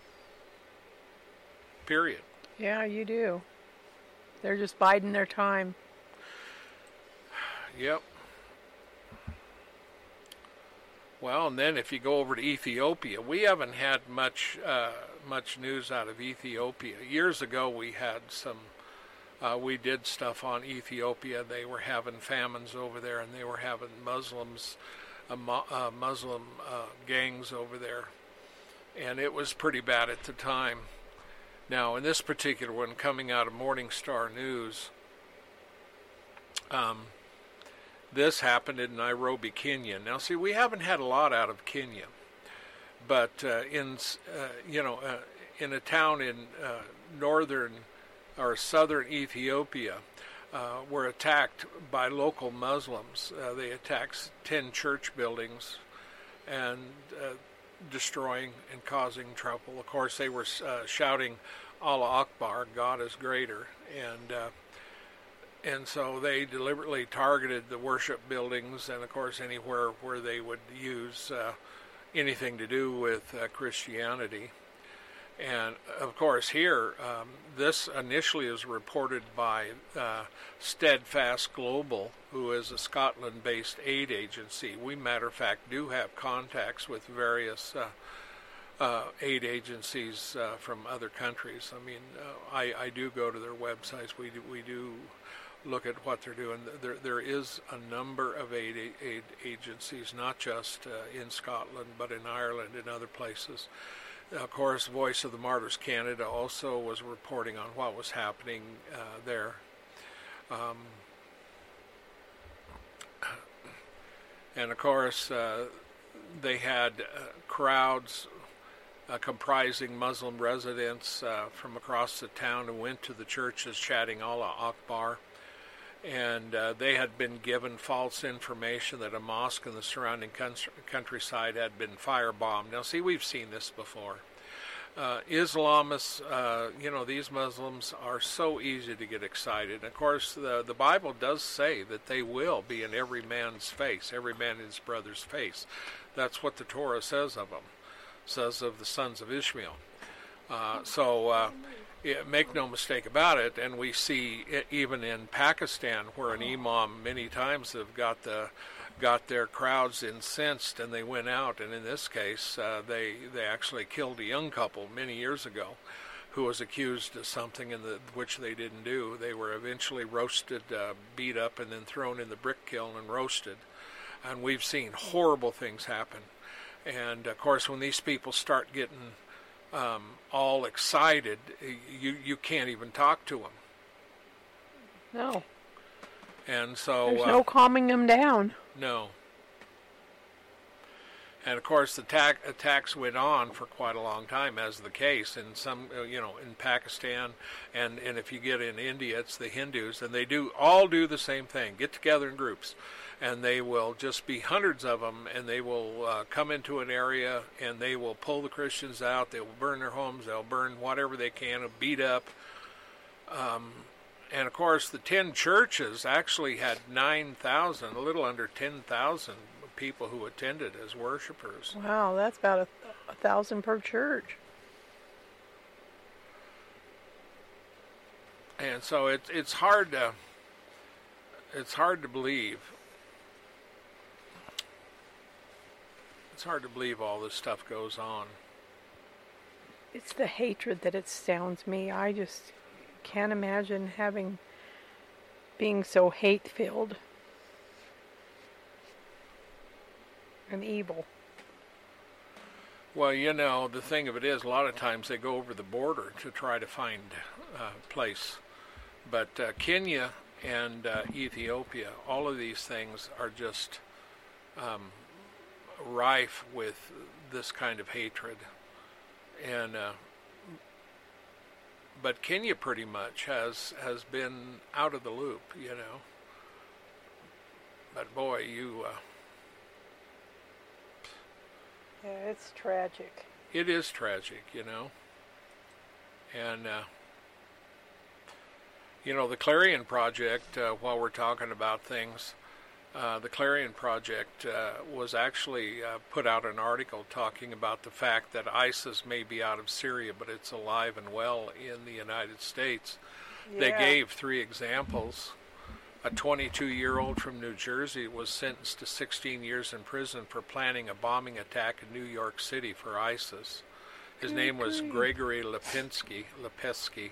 Period. Yeah, you do. They're just biding their time. Yep. Well, and then if you go over to Ethiopia, we haven't had much uh, much news out of Ethiopia. Years ago, we had some. Uh, we did stuff on Ethiopia. They were having famines over there, and they were having Muslims, uh, mu- uh, Muslim uh, gangs over there, and it was pretty bad at the time. Now, in this particular one, coming out of Morning Star News, um, this happened in Nairobi, Kenya. Now, see, we haven't had a lot out of Kenya, but uh, in uh, you know, uh, in a town in uh, northern or southern Ethiopia, uh, were attacked by local Muslims. Uh, they attacked ten church buildings, and uh, destroying and causing trouble. Of course, they were uh, shouting, Allah Akbar, God is greater, and uh, and so they deliberately targeted the worship buildings, and of course anywhere where they would use uh, anything to do with uh, Christianity. And of course here, um, this initially is reported by uh, Steadfast Global, who is a Scotland-based aid agency. We, matter of fact, do have contacts with various uh, uh, aid agencies uh, from other countries. I mean, uh, I, I do go to their websites. We do, we do look at what they're doing. There there is a number of aid, aid agencies, not just uh, in Scotland, but in Ireland and other places. Of course, Voice of the Martyrs Canada also was reporting on what was happening uh, there. Um, and of course, uh, they had uh, crowds uh, comprising Muslim residents uh, from across the town who went to the churches shouting Allah Akbar. And uh, they had been given false information that a mosque in the surrounding country, countryside had been firebombed. Now, see, we've seen this before. Uh, Islamists, uh, you know, these Muslims are so easy to get excited. Of course, the, the Bible does say that they will be in every man's face, every man in his brother's face. That's what the Torah says of them, says of the sons of Ishmael. Uh, so... Uh, Yeah, make no mistake about it, and we see it even in Pakistan, where an imam many times have got the got their crowds incensed, and they went out, and in this case, uh, they they actually killed a young couple many years ago, who was accused of something in the which they didn't do. They were eventually roasted, uh, beat up, and then thrown in the brick kiln and roasted. And we've seen horrible things happen. And of course, when these people start getting Um, all excited, you you can't even talk to them. No. And so there's uh, no calming them down. No. And of course, the attack, attacks went on for quite a long time, as the case in some, you know, in Pakistan, and, and if you get in India, it's the Hindus, and they do all do the same thing: get together in groups, and they will just be hundreds of them, and they will uh, come into an area, and they will pull the Christians out. They will burn their homes. They'll burn whatever they can, beat up. Um, and of course, the ten churches actually had nine thousand, a little under ten thousand. People who attended as worshipers. Wow, that's about a, a thousand per church. And so it's it's hard to it's hard to believe. It's hard to believe all this stuff goes on. It's the hatred that astounds me. I just can't imagine having being so hate-filled and evil. Well, you know, the thing of it is, a lot of times they go over the border to try to find a uh, place. But uh, Kenya and uh, Ethiopia, all of these things are just um, rife with this kind of hatred. And uh, but Kenya pretty much has has been out of the loop, you know. But boy, you. Uh, Yeah, it's tragic. It is tragic, you know. And, uh, you know, the Clarion Project, uh, while we're talking about things, uh, the Clarion Project uh, was actually uh, put out an article talking about the fact that ISIS may be out of Syria, but it's alive and well in the United States. Yeah. They gave three examples. A twenty-two-year-old from New Jersey was sentenced to sixteen years in prison for planning a bombing attack in New York City for ISIS. His name was Gregory Lepinski, Lepesky,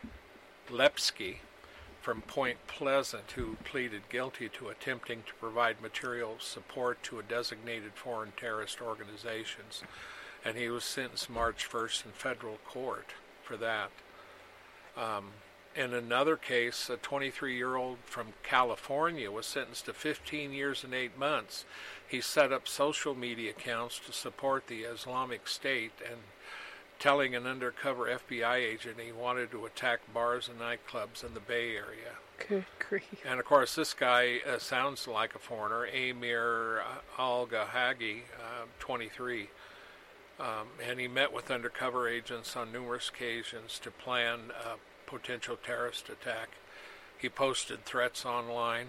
Lepsky from Point Pleasant, who pleaded guilty to attempting to provide material support to a designated foreign terrorist organizations. And he was sentenced March first in federal court for that. Um, In another case, a twenty-three-year-old from California was sentenced to fifteen years and eight months. He set up social media accounts to support the Islamic State and telling an undercover F B I agent he wanted to attack bars and nightclubs in the Bay Area. Good grief. And, of course, this guy uh, sounds like a foreigner, Amir Al-Gahagi, uh, twenty-three. Um, and he met with undercover agents on numerous occasions to plan uh, potential terrorist attack. He posted threats online.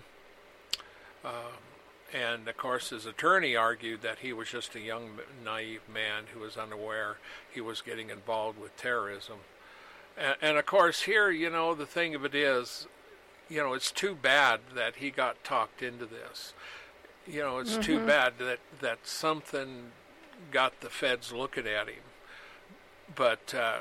Um, and, of course, his attorney argued that he was just a young, naive man who was unaware he was getting involved with terrorism. And, and, of course, here, you know, the thing of it is, you know, it's too bad that he got talked into this. You know, it's mm-hmm. too bad that, that something got the feds looking at him. But, uh,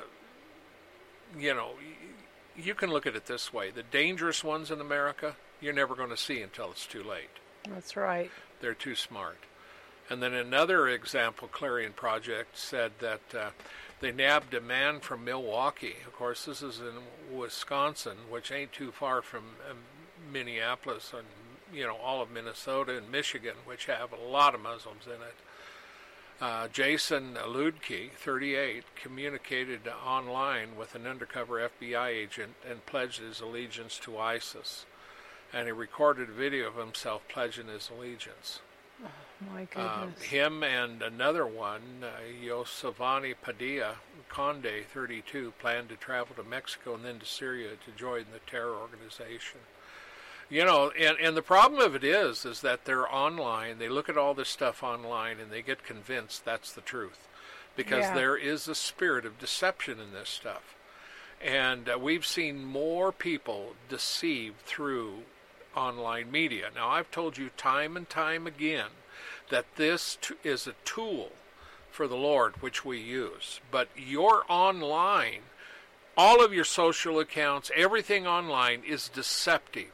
you know, you can look at it this way. The dangerous ones in America, you're never going to see until it's too late. That's right. They're too smart. And then another example, Clarion Project said that uh, they nabbed a man from Milwaukee. Of course, this is in Wisconsin, which ain't too far from um, Minneapolis and, you know, all of Minnesota and Michigan, which have a lot of Muslims in it. Uh, Jason Ludke, thirty-eight, communicated online with an undercover F B I agent and pledged his allegiance to ISIS. And he recorded a video of himself pledging his allegiance. Oh, my goodness. Uh, him and another one, uh, Yosavani Padilla Conde, thirty-two, planned to travel to Mexico and then to Syria to join the terror organization. You know, and, and the problem of it is, is that they're online. They look at all this stuff online and they get convinced that's the truth. Because yeah. there is a spirit of deception in this stuff. And uh, we've seen more people deceived through online media. Now, I've told you time and time again that this t- is a tool for the Lord which we use. But your online, all of your social accounts, everything online is deceptive.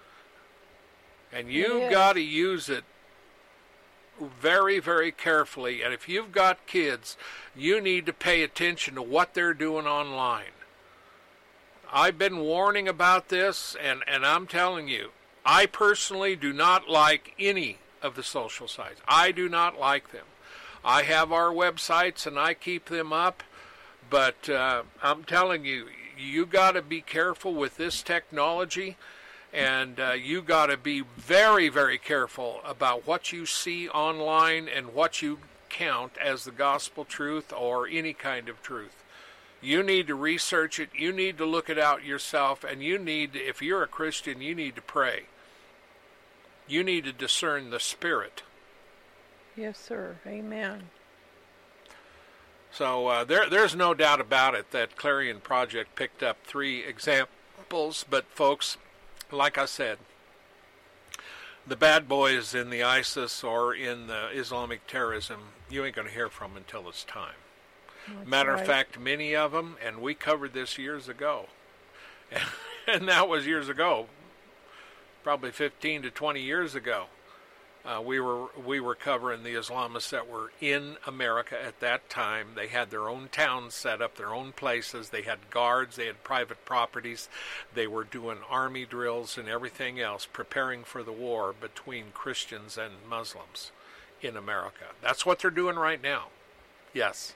And you've got to use it very, very carefully. And if you've got kids, you need to pay attention to what they're doing online. I've been warning about this, and, and I'm telling you, I personally do not like any of the social sites. I do not like them. I have our websites and I keep them up, but uh, I'm telling you, you got to be careful with this technology, and uh, you got to be very, very careful about what you see online and what you count as the gospel truth or any kind of truth. You need to research it. You need to look it out yourself, and you need, if you're a Christian, you need to pray. You need to discern the Spirit. Yes, sir. Amen. So uh, there, there's no doubt about it that Clarion Project picked up three examples, but folks, like I said, the bad boys in the ISIS or in the Islamic terrorism, you ain't going to hear from until it's time. That's Matter right. of fact, many of them, and we covered this years ago, and, and that was years ago, probably fifteen to twenty years ago. Uh, we were we were covering the Islamists that were in America at that time. They had their own towns set up, their own places. They had guards. They had private properties. They were doing army drills and everything else, preparing for the war between Christians and Muslims in America. That's what they're doing right now. Yes.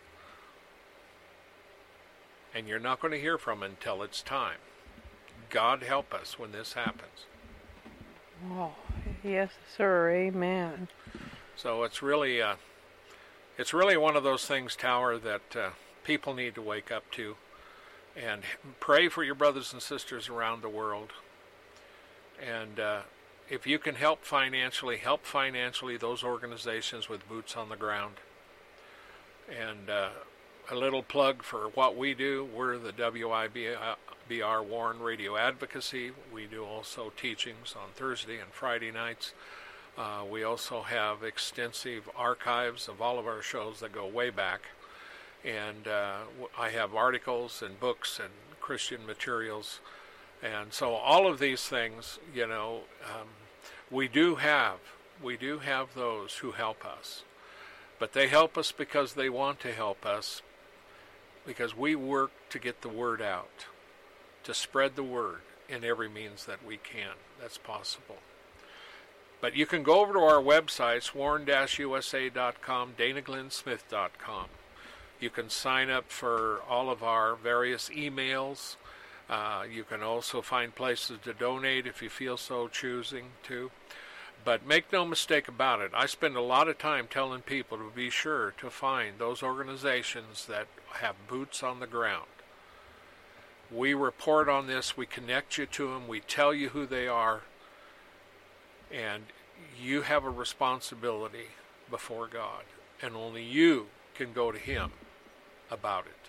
And you're not going to hear from them until it's time. God help us when this happens. Oh, yes, sir. Amen. So it's really, uh, it's really one of those things, Tower, that uh, people need to wake up to, and pray for your brothers and sisters around the world. And uh, if you can help financially, help financially those organizations with boots on the ground. And uh, a little plug for what we do. We're the W I B R Warren Radio Advocacy. We do also teachings on Thursday and Friday nights. Uh, we also have extensive archives of all of our shows that go way back. And uh, I have articles and books and Christian materials. And so all of these things, you know, um, we do have, we do have those who help us. But they help us because they want to help us, because we work to get the word out, to spread the word in every means that we can. That's possible. But you can go over to our websites, warren dash u s a dot com, dana glenn smith dot com. You can sign up for all of our various emails. Uh, you can also find places to donate if you feel so choosing to. But make no mistake about it, I spend a lot of time telling people to be sure to find those organizations that have boots on the ground. We report on this, we connect you to them, we tell you who they are, and you have a responsibility before God, and only you can go to Him about it.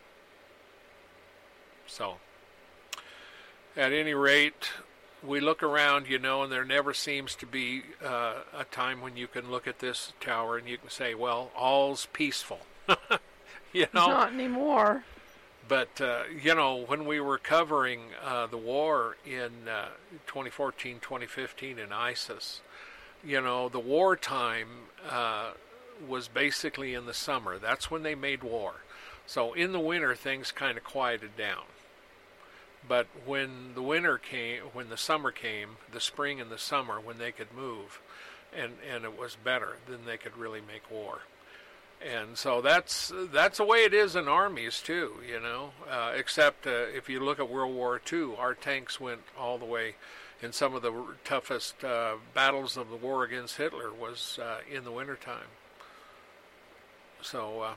So, at any rate, we look around, you know, and there never seems to be uh, a time when you can look at this tower and you can say, well, all's peaceful. You know? Not anymore. But, uh, you know, when we were covering uh, the war in uh, twenty fourteen, twenty fifteen in ISIS, you know, the wartime uh, was basically in the summer. That's when they made war. So in the winter, things kind of quieted down. But when the winter came, when the summer came, the spring and the summer, when they could move, and, and it was better, then they could really make war. And so that's that's the way it is in armies too, you know. Uh, except uh, if you look at World War Two, our tanks went all the way. In some of the toughest uh, battles of the war against Hitler was uh, in the wintertime. So, uh,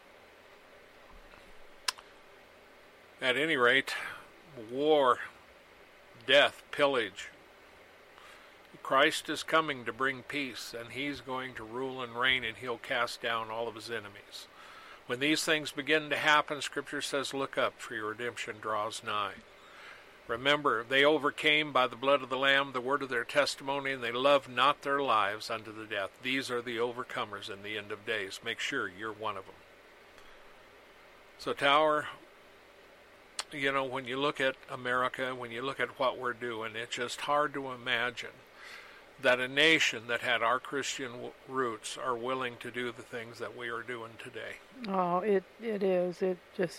at any rate, war, death, pillage. Christ is coming to bring peace, and He's going to rule and reign, and He'll cast down all of His enemies. When these things begin to happen, Scripture says, look up, for your redemption draws nigh. Remember, they overcame by the blood of the Lamb, the word of their testimony, and they loved not their lives unto the death. These are the overcomers in the end of days. Make sure you're one of them. So, Tower, you know, when you look at America, when you look at what we're doing, it's just hard to imagine that a nation that had our Christian w- roots are willing to do the things that we are doing today. Oh, it it is. It just,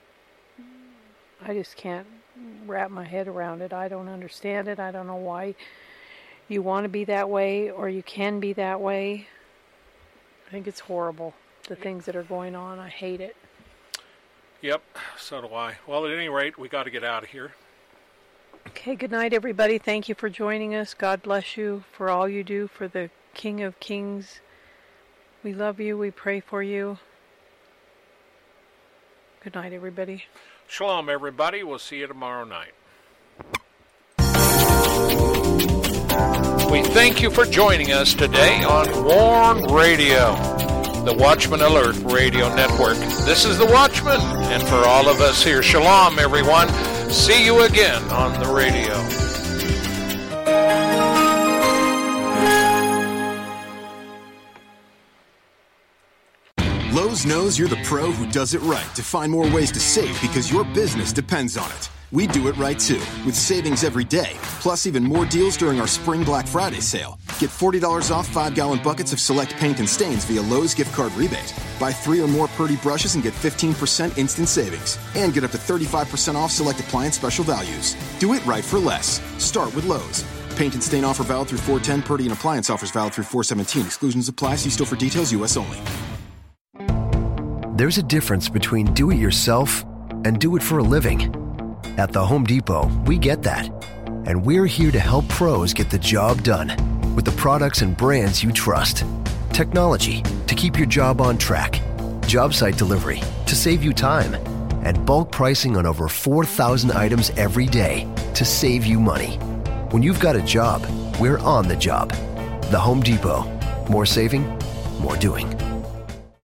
I just can't wrap my head around it. I don't understand it. I don't know why you want to be that way or you can be that way. I think it's horrible, the things that are going on. I hate it. Yep, so do I. Well, at any rate, we got to get out of here. Okay, good night, everybody. Thank you for joining us. God bless you for all you do for the King of Kings. We love you. We pray for you. Good night, everybody. Shalom, everybody. We'll see you tomorrow night. We thank you for joining us today on Warn Radio, the Watchman Alert Radio Network. This is the Watchman, and for all of us here, shalom, everyone. See you again on the radio. Lowe's knows you're the pro who does it right to find more ways to save because your business depends on it. We do it right too, with savings every day, plus even more deals during our Spring Black Friday sale. Get forty dollars off five-gallon buckets of select paint and stains via Lowe's gift card rebate. Buy three or more Purdy brushes and get fifteen percent instant savings. And get up to thirty-five percent off select appliance special values. Do it right for less. Start with Lowe's. Paint and stain offer valid through four ten. Purdy and appliance offers valid through four seventeen. Exclusions apply. See store for details. U S only. There's a difference between do it yourself and do it for a living. At the Home Depot, we get that. And we're here to help pros get the job done with the products and brands you trust. Technology to keep your job on track. Job site delivery to save you time. And bulk pricing on over four thousand items every day to save you money. When you've got a job, we're on the job. The Home Depot. More saving, more doing.